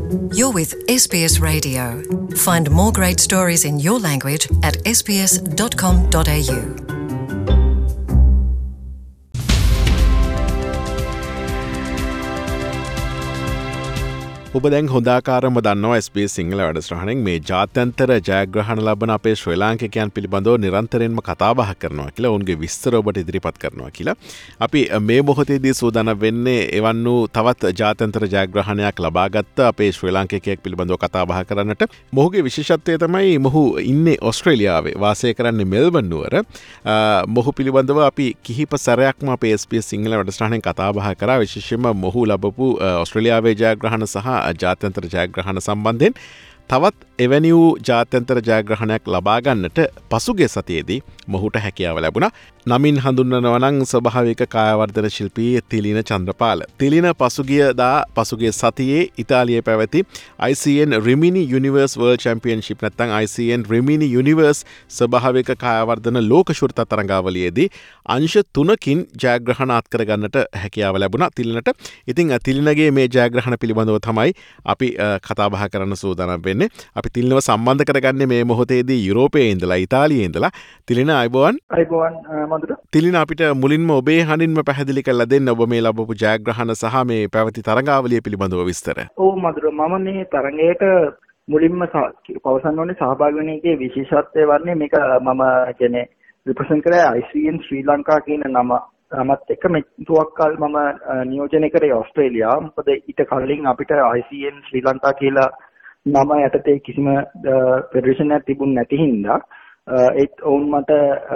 You're with SBS Radio. Find more great stories in your language at sbs.com.au. ඔබ දැන් හොඳාකාරම දන්නවා SBS Sinhala වැඩසටහනෙන් මේ ජාත්‍යන්තර ජයග්‍රහණ ලබන අපේ ශ්‍රී ලාංකිකයන් පිළිබඳව නිරන්තරයෙන්ම කතා බහ කරනවා කියලා ඔවුන්ගේ විස්තර ඔබට ඉදිරිපත් කරනවා කියලා. අපි මේ මොහොතේදී සූදානම් වෙන්නේ එවන් වූ තවත් ජාත්‍යන්තර ජයග්‍රහණයක් ලබාගත් අපේ ශ්‍රී ලාංකිකයෙක් පිළිබඳව කතා බහ කරන්නට. මොහුගේ විශේෂත්වය තමයි මොහු ඉන්නේ ඕස්ට්‍රේලියාවේ වාසය කරන්නේ මෙල්බන් නුවර. මොහු පිළිබඳව අපි කිහිප සැරයක්ම අපේ SBS සිංහල වැඩසටහනෙන් කතා බහ කරා. විශේෂයෙන්ම මොහු ලබපු ඕස්ට්‍රේලියාවේ ජයග්‍රහණ සහ ජාත්‍යන්තර ජයග්‍රහණ සම්බන්ධයෙන් තවත් එවැනි වූ ජාත්‍යන්තර ජයග්‍රහණයක් ලබාගන්නට පසුගිය සතියේදී මොහුට හැකියාව ලැබුණා. නමින් හඳුන්වනවා නම් ස්වභාවික කායවර්ධන ශිල්පී තිලින චන්ද්‍රපාල. තිලින පසුගිය සතියේ ඉතාලියේ පැවති ICN Rimini universe world championship නැත්නම් ICN රිමිනි යුනිවර්ස් ස්වභාවික කායවර්ධන ලෝක ශෘත තරඟාවලියේදී අංශ 3කින් ජයග්‍රහණ අත්කර ගන්නට හැකියාව ලැබුණා තිලිනට. ඉතින් තිලිනගේ මේ ජයග්‍රහණ පිළිබඳව තමයි අපි කතා බහ කරන්න සූදානම් වෙන්නේ. අපි තිලිනව සම්බන්ධ කරගන්නේ මේ මොහොතේදී යුරෝපයේ ඉඳලා ඉතාලියේ ඉඳලා. තිලින අයබෝවන් මధුර. තිලින අපිට මුලින්ම ඔබේ හඬින්ම පැහැදිලි කරලා දෙන්න ඔබ මේ ලබපු ජයග්‍රහණ සහ මේ පැවති තරඟාවලිය පිළිබඳව විස්තර. ඔව් මధుර, මම මේ තරඟයට මුලින්ම පවසන්න ඕනේ සහභාගී වෙන එකේ විශේෂත්වය වන්නේ මේක මම කියන්නේ රිප්‍රසන්ට් කරේ ICN ශ්‍රී ලංකා කියන නමත් එක්ක මෙතුවක් කල් මම නියෝජනය කරේ ඕස්ට්‍රේලියාව. මොකද ඊට කලින් අපිට ICN ශ්‍රී ලංකා කියලා නම යටතේ කිසිම ෆෙඩරේෂන් එකක් තිබුණ නැති හින්දා ඒත් ඔවුන් මට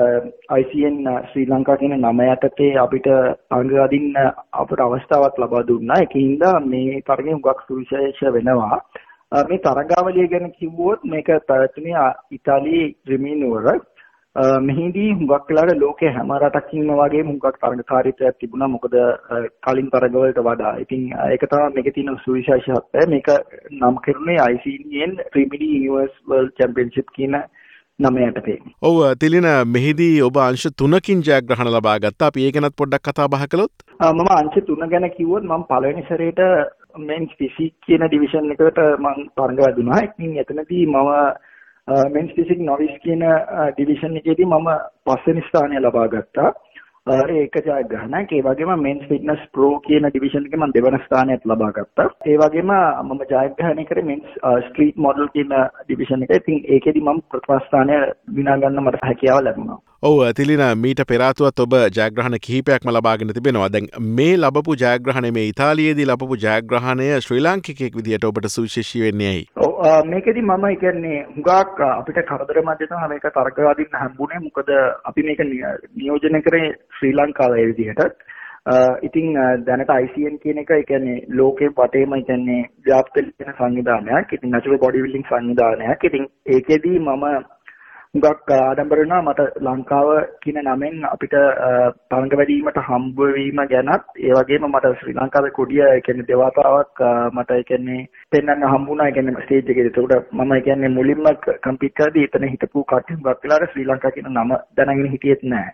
ICN ශ්‍රී ලංකා කියන නම යටතේ අපිට අංග අදින්න අපට අවස්ථාවක් ලබා දුන්නා. ඒකින්ද මේ තරගය හුඟක් සුවිශේෂ වෙනවා. මේ තරගාවලිය ගැන කිව්වොත් මේක පැවතුනේ ඉතාලියේ රිමිනි නුවර. මෙහිදී හුඟක් වෙලාවට ලෝකයේ හැම රටකින්ම වගේ හුඟක් තරගකාරීත්වයක් තිබුණා. මොකද කලින් තරගවලට වඩා. ඉතින් ඒක තමයි මේකේ තියෙන සුවිශේෂත්වය. මේක නම් කරුණේ ICN Rimini universe world championship කියන නම යටතේ. ඔව් තිලින, මෙහිදී ඔබ අංශ 3කින් ජයග්‍රහණ ලබා ගත්තා. අපි ඒ ගැනත් පොඩ්ඩක් කතා බහ කළොත්. මම අංශ 3 ගැන කිව්වොත් මම පළවෙනි සැරේට මෙන්ස් ෆිසික් කියන ඩිවිෂන් එකට මම තරඟ වැදුනා. ඉතින් එතනදී මම මෙන්ස් ෆිසික් නොවිස් කියන ඩිවිෂන් එකේදී මම 5 වෙනි ස්ථානය ලබා ගත්තා. ඒක ජයග්‍රහණයක්. ඒ වගේම මෙන්ස් ෆිට්නස් ප්‍රෝ කියන ඩිවිෂන් එකේ මම දෙවන ස්ථානයත් ලබා ගත්තා. ඒ වගේම මම ජයග්‍රහණය කරේ මෙන්ස් ස්ට්‍රීට් මොඩල් කියන ඩිවිෂන් එකේ. ඉතින් ඒකෙදි මම ප්‍රථම ස්ථානය විනා ගන්න මට හැකියාව ලැබුණා. ඔව් තිලින, මීට පෙර ආතුවත් ඔබ ජයග්‍රහණ කිහිපයක්ම ලබාගෙන තිබෙනවා. දැන් මේ ලබපු ජයග්‍රහණය, මේ ඉතාලියේදී ලබපු ජයග්‍රහණය ශ්‍රී ලාංකිකයෙක් විදියට ඔබට සුවිශේෂී වෙන්නේ ඇයි? ඔව් මේකෙදි මම කියන්නේ හුඟක් අපිට කරදර මැද තමයි මේක තරගවාදීන් හම්බුනේ. මොකද අපි මේක නියෝජනය කරේ ශ්‍රී ලංකාවේ විදිහට. ඉතින් දැනට ICN කියන එක කියන්නේ ලෝකේ වටේම කියන්නේ ව්‍යාප්ත වෙන සංවිධානයක්. ඉතින් නැචරල් බොඩි බිල්ඩින් සංවිධානයක්. ඉතින් ඒකෙදී මම හුඟක් ආඩම්බර වෙනවා මට ලංකාව කියන නමෙන් අපිට තරඟ වැඩීමට හම්බ වීම ගැනත්. ඒ වගේම මට ශ්‍රී ලංකාවේ කොඩිය කියන්නේ දෙවතාවක් මට කියන්නේ පෙන්වන්න හම්බුණා. ඒ කියන්නේ ස්ටේජ් එකේ. ඒකට මම කියන්නේ මුලින්ම කම්පීට් කරද්දී එතන හිටපු කට්ටිය හුඟක් වෙලාවට ශ්‍රී ලංකා කියන නම දැනගෙන හිටියෙත් නැහැ.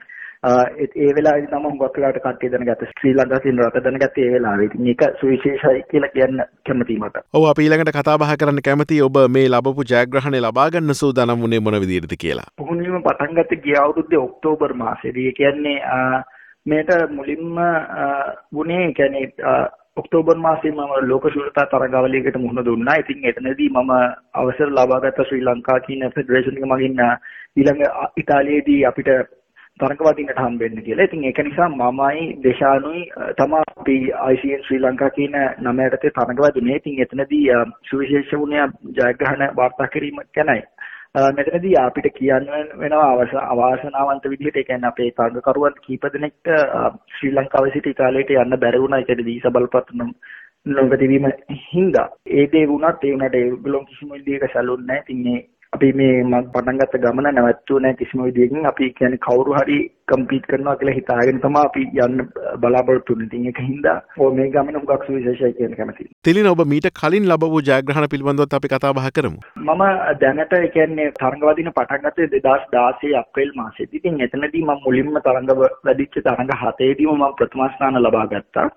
ඒ වෙලාවේදී තමයි හුඟක් වෙලාවට කට්ටිය දැනගත්ත ශ්‍රී ලංකාවේ තියෙන රට දැනගත්තේ ඒ වෙලාවේ. ඉතින් මේක සුවිශේෂයි කියලා කියන්න කැමතියි මට. ඔව් අපි ඊළඟට කතා බහ කරන්න කැමතියි ඔබ මේ ලබපු ජයග්‍රහණය ලබා ගන්න සූදානම් වුණේ මොන විදිහටද කියලා. පුහුණුවීම පටන් ගත්තේ ගිය අවුරුද්දේ ඔක්තෝබර් මාසෙදී. ඒ කියන්නේ මේට මුලින්ම වුණේ කියන්නේ ඔක්තෝබර් මාසයේ මම ලෝක ශූරතා තරගාවලියකට මුහුණ දුන්නා. ඉතින් එතනදී මම අවසර ලබා ගත්ත ශ්‍රී ලංකා කියන ෆෙඩරේෂන් එක මගින් ඊළඟ ඉතාලියේදී අපිට තරඟවදින්නට හම්බෙන්න කියලා. ඉතින් ඒක නිසා මමයි දේශානුයි තමයි අපි ICN ශ්‍රී ලංකා කියන නම යටතේ තරඟවදුනේ. ඉතින් එතනදී සුවිශේෂ වුණේ ජයග්‍රහණ වාර්තා කිරීම ගැනයි. මෙතනදී අපිට කියන්න වෙනවා අවාසනාවන්ත විදිහට. ඒ කියන්නේ අපේ තරඟකරුවන් කීප දෙනෙක්ට ශ්‍රී ලංකාවේ සිට ඉතාලියට යන්න බැරි වුණා. ඒකද වීසා බලපත්‍ර නොලැබීම හින්දා. ඒ දේ වුණත් ඒගොල්ලෝ කිසිම විදිහක සැලුන්නේ නැහැ. ඉතින් අපි මේ පටන් ගත්ත ගමන නැවතුනේ නැහැ කිසිම විදිහකින්. අපි කියන්නේ කවුරු හරි කම්පීට් කරනවා කියලා හිතාගෙන තමයි අපි යන්න බලාපොරොත්තු වෙන්නේ. ඉතින් ඒකින්ද මේ ගමන හුඟක් සුවිශේෂයි කියන කැමතියි. තිලින, ඔබ මීට කලින් ලබපු ජයග්‍රහණ පිළිබඳව අපි කතා බහ කරමු. මම දැනට කියන්නේ තරඟවදින පටන් ගත්තේ 2016 අප්‍රේල් මාසෙදී. ඉතින් එතනදී මම මුලින්ම තරඟ වැඩිච්ච තරඟ 7ේදීම මම ප්‍රථම ස්ථාන ලබා ගත්තා.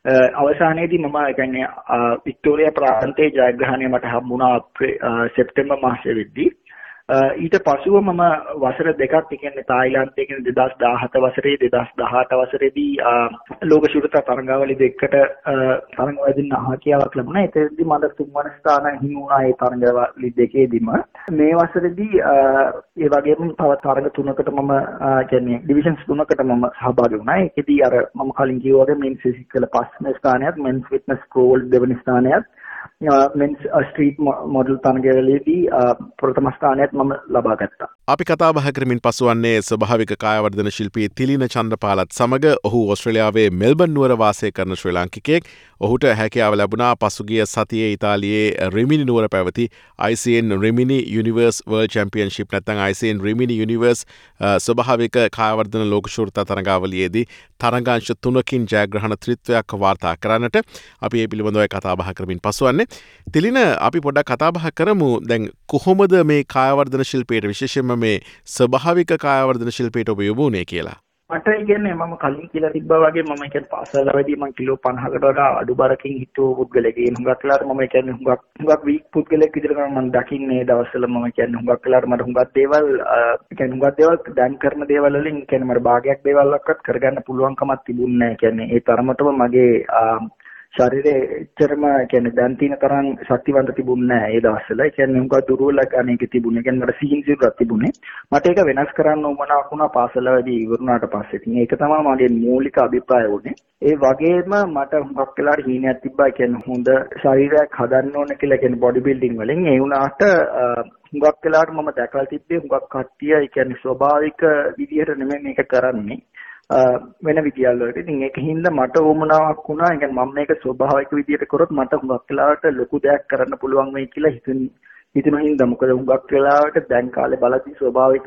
අවසානයේදී මම කියන්නේ වික්ටෝරියා ප්‍රාන්තයේ ජයග්‍රහණය මට හම්බුණා සෙප්තැම්බර් මාසයේ වෙද්දී. ඊට පසුව මම වසර දෙකක් කියන්නේ තායිලන්තයේ කියන්නේ 2017 වසරේ 2018 වසරේදී ලෝක ශූරතා තරඟාවලි දෙකකට තරඟවලදී අහකියාවක් ලැබුණා. ඒකෙදී මට තුන්වන ස්ථාන හිමි වුණා ඒ තරඟාවලි දෙකේදීම. මේ වසරේදී ඒ වගේම තව තරඟ තුනකට මම කියන්නේ ඩිවිෂන්ස් තුනකට මම සහභාගී වුණා. ඒකෙදී අර මම කලින් කිව්වා වගේ මෙන්ස් ෆිසිකල් පස්වෙනි ස්ථානයත්, මෙන්ස් ෆිට්නස් ක්‍රෝල් දෙවෙනි ස්ථානයත්, මෙන්ස් ස්ට්‍රීට් මොඩල් තරඟවලදී ප්‍රථම ස්ථානයත් මම ලබා ගත්තා. අපි කතා බහ කරමින් පසුවන්නේ ස්වභාවික කායවර්ධන ශිල්පී තිලින චන්ද්‍රපාලත් සමග. ඔහු ඔස්ට්‍රේලියාවේ මෙල්බන් නුවර වාසය කරන ශ්‍රී ලාංකිකයෙක්. ඔහුට හැකියාව ලැබුණා පසුගිය සතියේ ඉතාලියේ රිමිනි නුවර පැවති ICN Rimini universe world championship නැත්නම් ICN රිමිනි යුනිවර්ස් ස්වභාවික කායවර්ධන ලෝක ශූරතා තරඟාවලියේදී තරඟාංශ 3කින් ජයග්‍රහණ ත්‍රිත්වයක් වාර්තා කරන්නට අපි මේ පිළිබඳව කතා බහ කරමින් පසුවන්නේ. තිලින, අපි පොඩ්ඩක් කතා බහ කරමු. දැන් කොහොමද මේ කායවර්ධන ශිල්පයට විශේෂයෙන්ම මේ ස්වභාවික කායවර්ධන ශිල්පයට ඔබ යොමු වුණේ කියලා? මට කියන්නේ මම කලින් කියලා තිබ්බා වගේ මම කියන්නේ පාසලවලදී මම කිලෝ 50කට වඩා අඩු බරකින් හිටපු පුද්ගලයෙක්. ඒ හුඟක් වෙලාවට මම කියන්නේ හුඟක් වීක් පුද්ගලයෙක් විදිහට මම දකින්නේ දවස්වල. මම කියන්නේ හුඟක් වෙලාවට මට හුඟක් දේවල් දැන් කරන දේවල් වලින් කියන්නේ මට භාගයක් දේවල්වත් කරගන්න පුළුවන්කමක් තිබුණේ නැහැ. කියන්නේ ඒ තරමටම මගේ ශරීරයේ එච්චරම කියන්නේ දැන් තියෙන තරම් ශක්තිවන්ත තිබුණේ නැහැ ඒ දවස්වල. ඒ කියන්නේ හුඟක් දුර්වල අනේක තිබුණේ. කියන්නේ මට සීන්සිරුවක් තිබුණේ. මට ඒක වෙනස් කරන්න උවමනාවක් වුණා පාසලවලදී ඉවරුණාට පස්සේ. ඉතින් ඒක තමයි මගේ මූලික අභිප්‍රාය වුණේ. ඒ වගේම මට හුඟක් වෙලාවට හීනයක් තිබ්බා. කියන්නේ හොඳ ශරීරයක් හදන්න ඕන කියලා කියන්නේ බොඩි බිල්ඩින් වලින්. ඒ වුණාට හුඟක් වෙලාවට මම දැකලා තිබ්බේ හුඟක් කට්ටිය ඒ කියන්නේ ස්වභාවික විදියට නෙමෙයි මේක කරන්නේ. වෙන විදියල් වලට. ඉතින් ඒක හින්දා මට වුණාවක් වුණා. ඒ කියන්නේ මම මේක ස්වභාවික විදියට කරොත් මට හුඟක් වෙලාවට ලොකු දෙයක් කරන්න පුළුවන් වෙයි කියලා හිතන හින්දා. මොකද හුඟක් වෙලාවට දැන් කාලේ බලද්දී ස්වභාවික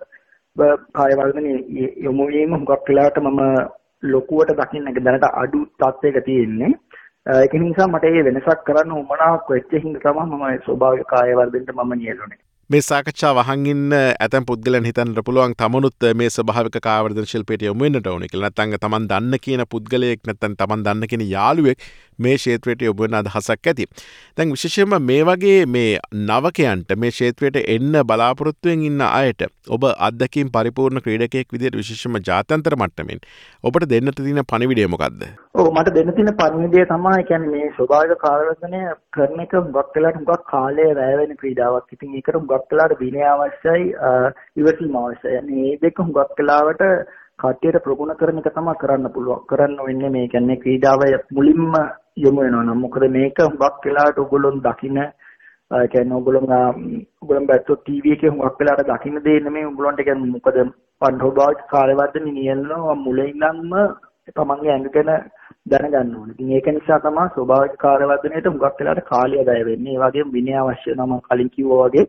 කායවර්ධන යොමු වීම හුඟක් වෙලාවට මම ලොකුවට දකින්න දැනට අඩු තත්යක තියෙන්නේ. ඒක නිසා මට මේ වෙනසක් කරන්න උවමනාවක් වෙච්ච හින්දා තමයි මම ස්වභාවික කායවර්ධනයට මම නියැලුනේ. මේ සාකච්ඡාව අහන් ඉන්න ඇතැම් පුද්ගලයන් හිතන්නට පුළුවන් තමනුත් මේ ස්වභාවික කායවර්ධන ශිල්පයට යොමු වෙන්නට ඕනේ කියලා. නැත්නම් තමන් දන්න කියන පුද්ගලයෙක් නැත්නම් තමන් දන්න කියන යාළුවෙක් මේ ක්ෂේත්‍රයට යොමු වෙන අදහසක් ඇති. දැන් විශේෂයෙන්ම මේ වගේ මේ නවකයන්ට මේ ක්ෂේත්‍රයට එන්න බලාපොරොත්තුවෙන් ඉන්න අයට ඔබ අත්දැකීම් පරිපූර්ණ ක්‍රීඩකයෙක් විදිහට විශේෂයෙන්ම ජාත්‍යන්තර මට්ටමින් ඔබට දෙන්නට තියෙන පණිවිඩය මොකද්ද? ඔව්, මට දෙන්න තියෙන පණිවිඩය තමයි කියන්නේ මේ ස්වභාවික කායවර්ධනය කරන එක හුඟක් වෙලාවට හුඟක් කාලය වැය වෙන ක්‍රීඩාවක්. ඉතින් ඒකට හුඟක් වෙලාවට විනය අවශ්‍යයි, ඉවසීම අවශ්‍යයි. මේ දෙක හුඟක් වෙලාවට කට්ටියට ප්‍රගුණ කරන එක තමයි කරන්න වෙන්නේ. මේ කියන්නේ ක්‍රීඩාව මුලින්ම යොමු වෙනවා නම්. මොකද මේක හුඟක් වෙලාවට ඔයගොල්ලෝ දකින්න කියන්නේ ඔයගොල්ලෝ බැලුවොත් ටීවී එකේ හුඟක් වෙලාවට දකින්න දේ නෙමෙයි ඔයගොල්ලන්ට කියන්නේ. මොකද ස්වභාවික කායවර්ධන නියැලෙනවා මුලින් ඉඳන්ම තමන්ගේ ඇඟ ගැන දැනගන්න ඕනේ. ඉතින් ඒක නිසා තමයි ස්වභාවික කායවර්ධනයට හුඟක් වෙලාවට කාලය වැය වෙන්නේ. ඒ වගේම විනය අවශ්‍ය නම් කලින් කිව්වා වගේ.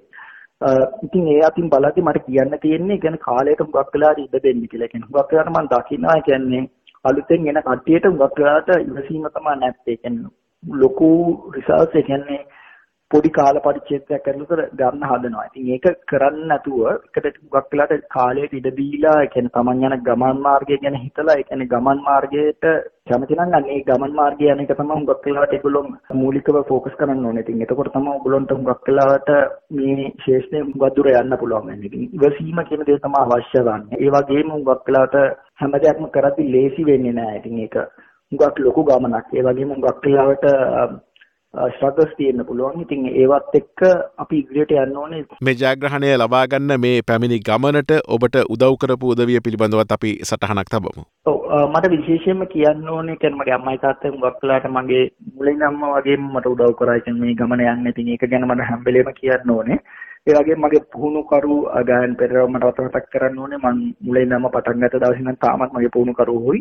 ඉතින් ඒ අතින් බලද්දි මට කියන්න තියෙන්නේ කියන්නේ කාලයට හුඟක් වෙලාවට ඉඩ දෙන්න කියලා. කියන්නේ හුඟක් වෙලාවට මම දකින්නවා කියන්නේ අලුතෙන් එන කට්ටියට හුඟක් වෙලාවට ඉවසීම තමයි නැත්තේ. කියන්නේ ලොකු රිසර්ච් එක කියන්නේ පොඩි කාල පරිච්ඡේදයක් කරනකොට ගන්න හදනවා. ඉතින් ඒක කරන්නේ නැතුව එකට හුඟක් වෙලාවට කාලයට ඉඩ දීලා කියන්නේ Taman යන ගමන් මාර්ගය ගැන හිතලා ඒ කියන්නේ ගමන් මාර්ගයට කැමති නම් අන්න ඒ ගමන් මාර්ගය යන එක තමයි හුඟක් වෙලාවට ඒගොල්ලෝ මූලිකව ફોකස් කරන්න ඕනේ. ඉතින් එතකොට තමයි ඔයගොල්ලන්ට හුඟක් වෙලාවට මේ ශේෂ්ඨේ හුඟක් දුර යන්න පුළුවන් වෙන්නේ. ඉතින් ඉවසීම කියන දේ තමයි අවශ්‍ය වන්නේ. ඒ වගේම හුඟක් වෙලාවට හැම දෙයක්ම කරද්දී ලේසි වෙන්නේ නැහැ. ඉතින් ඒක හුඟක් ලොකු ගමනක්. ඒ වගේම හුඟක් වෙලාවට ස්ට්‍රගල්ස් තියෙන්න පුළුවන්. ඉතින් ඒවත් එක්ක අපි ඉදිරියට යන්න ඕනේ. මේ ජයග්‍රහණය ලබා ගන්න මේ පැමිණි ගමනට ඔබට උදව් කරපු උදවිය පිළිබඳවත් අපි සටහනක් තබමු. ඔව්, මට විශේෂයෙන්ම කියන්න ඕනේ කියන්නේ මගේ අම්මයි තාත්තයි හුඟක් වෙලාට මගේ මුලින් අම්මා වගේම මට උදව් කරා. කියන්නේ මේ ගමන යන්න. ඉතින් ඒක ගැන මට හැම වෙලේම කියන්න ඕනේ. ඒ වගේම මගේ පුහුණුකරු ගායන් පෙරේරා මට මතක් කරන්න ඕනේ. මම මුලින් අම්මා පටන් ගත්ත දවසේ ඉඳන් තාමත් මගේ පුහුණුකරු හොයි.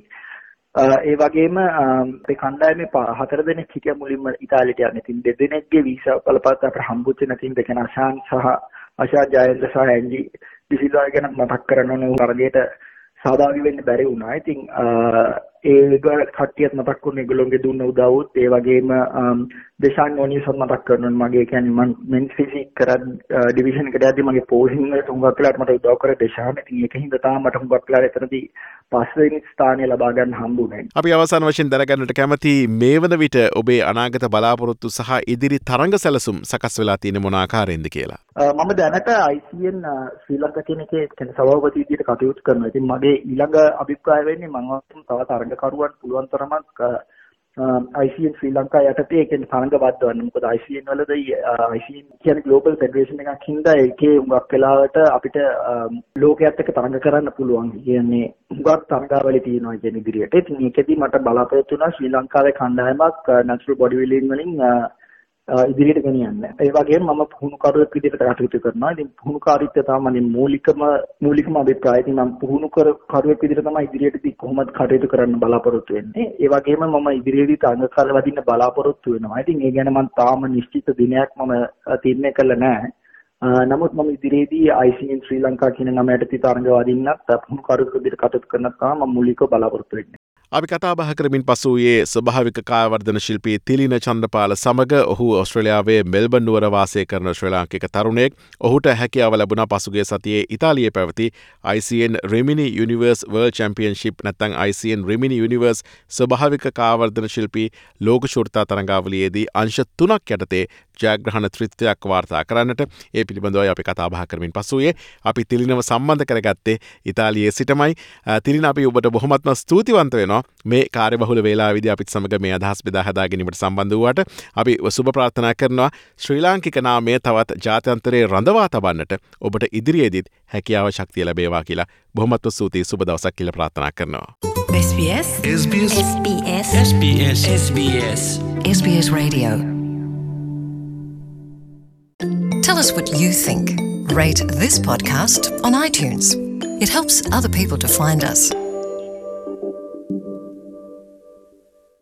ඒ වගේම අපේ කණ්ඩායමේ 4 දෙනෙක් හිටියා මුලින්ම ඉතාලියට යන්න. ඉතින් 2 දෙනෙක්ගේ වීසා බලපත් අපිට හම්බුච්ච නැති ඉඳ කියන ආශා ජයේන්ද්‍ර සහ ඇන්ජි ඩිසිල්වා ගැන මතක් කරන්න ඕනේ. තරගයට සහභාගී වෙන්න බැරි වුණා. ඉතින් ඒක කට්ටියත් මතක් කරන ඒගොල්ලෝගේ දුන්න උදව්වත් ඒ වගේම දේශාන් ඕනිසත් මතක් කරනවා මගේ කියන්නේ මම මෙන් ෆිසික් කරත් ඩිවිෂන් එකට යද්දි මගේ පෝසිං වලට හුඟක් වෙලාවට මට උදව් කරේ දේශාන්. ඉතින් ඒකින්ද තමයි මට හුඟක් වෙලාවට එතනදී පස්වෙනි ස්ථානය ලබා ගන්න හම්බුනේ. අපි අවසාන වශයෙන් දැනගන්නට කැමති මේ වන විට ඔබේ අනාගත බලාපොරොත්තු සහ ඉදිරි තරඟ සැලසුම් සකස් වෙලා තියෙන මොන ආකාරයෙන්ද කියලා. මම දැනට ICN ශ්‍රී ලංකා කියන එකේ කියන්නේ සභාපති විදිහට කටයුතු කරනවා. ඉතින් මගේ ඊළඟ අභිප්‍රාය වෙන්නේ මම තව තරඟකරුවන් පුළුවන් තරමක් ICN ශ්‍රී ලංකා යටතේ කියන්නේ තරඟ වද්දවන්න. මොකද ICN වලදී ICN කියන්නේ ග්ලෝබල් ෆෙඩරේෂන් එකක් හින්දා ඒකේ හුඟක් වෙලාවට අපිට ලෝකයේත් එක්ක තරඟ කරන්න පුළුවන්. කියන්නේ හුඟක් තරඟාවලි තියෙනවා කියන ඉදිරියට. ඉතින් ඒකෙදි මට බලාපොරොත්තු වෙනවා ශ්‍රී ලංකාවේ කණ්ඩායමක් නැචරල් බොඩි බිල්ඩින් වලින් ඉදිරියට ගෙනියන්න. ඒ වගේම මම පුහුණුකරුවෙක් විදිහට කටයුතු කරනවා. ඉතින් පුහුණුකාරීත්වය තමයි මූලිකම අභිප්‍රායය. ඉතින් මම පුහුණුකරුවෙක් විදිහට තමයි ඉදිරියටදී කොහොමද කටයුතු කරන්න බලාපොරොත්තු වෙන්නේ. ඒ වගේම මම ඉදිරියේදී තරඟකාර වදින්න බලාපොරොත්තු වෙනවා. ඉතින් ඒ ගැන මම තාම නිශ්චිත දිනයක් මම තීරණය කළා නැහැ. නමුත් මම ඉදිරියේදී ICN ශ්‍රී ලංකා කියන නම යටතේ තරඟ වදින්නත් පුහුණුකරුවෙක් විදිහට කටයුතු කරන්නත් තමයි මම මූලිකව බලාපොරොත්තු වෙන්නේ. අපි කතා බහ කරමින් පසු වූයේ ස්වභාවික කායවර්ධන ශිල්පී තිලින චන්ද්‍රපාල සමග ඔහු ඔස්ට්‍රේලියාවේ මෙල්බන් නුවර වාසය කරන ශ්‍රී ලාංකික තරුණයෙක්. ඔහුට හැකියාව ලැබුණා පසුගිය සතියේ ඉතාලියේ පැවති ICN Rimini Universe World Championship නැත්නම් ICN Rimini Universe ස්වභාවික කායවර්ධන ශිල්පී ලෝක ශෘතා තරඟාවලියේදී අංශ 3ක් යටතේ ජයග්‍රහණ ත්‍රිත්වයක් වාර්තා කරන්නට. ඒ පිළිබඳව අපි කතා බහ කරමින් පසු වූයේ අපි තිලිනව සම්බන්ධ කරගත්තේ ඉතාලියේ සිටමයි. තිලින අපි ඔබට බොහොමත්ම ස්තුතිවන්ත වෙනවා මේ කාර්යබහුල වේලාවේදී අපිත් සමග මේ අදහස් බෙදා හදා ගැනීමට සම්බන්ධ වූාට. අපි සුබ ප්‍රාර්ථනා කරනවා ශ්‍රී ලාංකික නාමය තවත් ජාත්‍යන්තරයේ රඳවා තබන්නට ඔබට ඉදිරියේදීත් හැකියාව ශක්තිය ලැබේවා කියලා බොහොමත්ම ස්තුතියි. සුබ දවසක් කියලා ප්‍රාර්ථනා කරනවා. SBS SBS Radio. Tell us what you think. Rate this podcast on iTunes. It helps other people to find us.